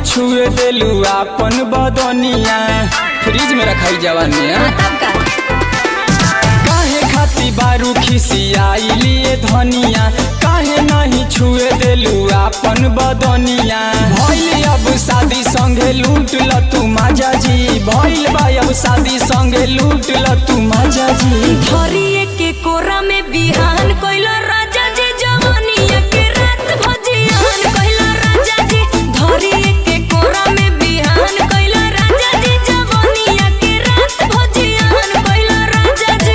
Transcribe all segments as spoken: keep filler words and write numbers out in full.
छुए देलू अपन बदनिया फ्रिज में रखाई जवानी काहे खाती बारू खिसियाइलिए धनिया काहे नहीं छुए देलू अपन बदनिया भइल अब शादी संगे लूट ल तू माजा जी भइल बा अब शादी संगे लूट ल तू माजा जी धरिए के कोरा में बिहान कोइला राजा जी जवानिया के रात भजियान कोइला राजा जी धरिए के कोरा में बिहान कोइला राजा जी जवानिया के रात भजियान कोइला राजा जी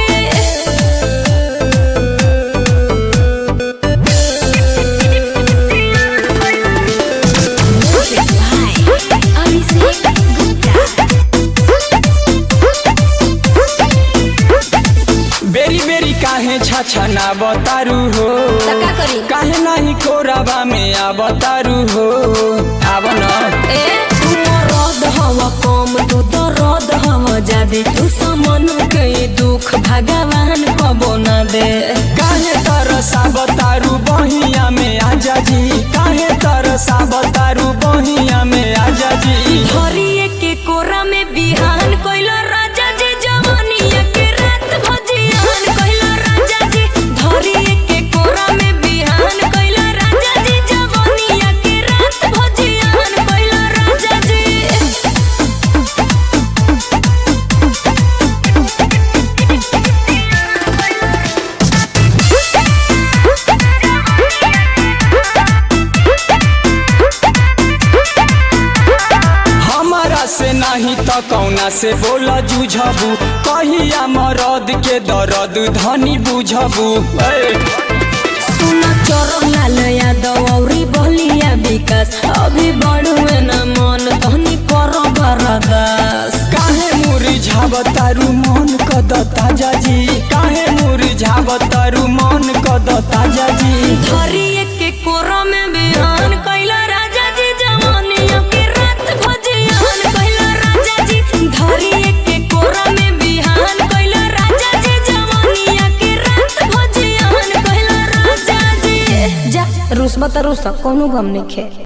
बेरी बेरी काहे छाछा ना बतारू हो का करी काहे नहीं कोराबा में आ बतारू हो आब न ए तू रद हवा कम तू तो रद हवा जादे तू समन के दुख भगवान कबो ना दे काहे तरसा बतारू बहिया में आजा जी काहे तरसा बतारू बहिया में आजा जी धरिए के कोरा में बिहान कोइला राजा जी जवानिया के रात भजियान कोइला राजा जी धरिए के कोरा में बिहान कोइला राजा जी जवानिया के रात भजियान कोइला राजा जी हमारा से नहीं तो कौना से बोला जूझबू कहिया मरद के दर्द धनी बुझबू सुना चोर लाल यादव औरी बलिया विकास अभी बढ़ुए न मन तहनी करो बरदास काहे मुरझावतारू मन कद ताजा जी काहे मुरझावतारू मन कद ताजा जी धरिए के कोरा में बिहान कोइला राजा जी जवानिया के रात भजियान कोइला राजा जी धरिए के कोरा में बिहान कोइला राजा जी जवानिया के रात भजियान कोइला राजा जी जा रुस बता रुस कोनो गम नहीं खे।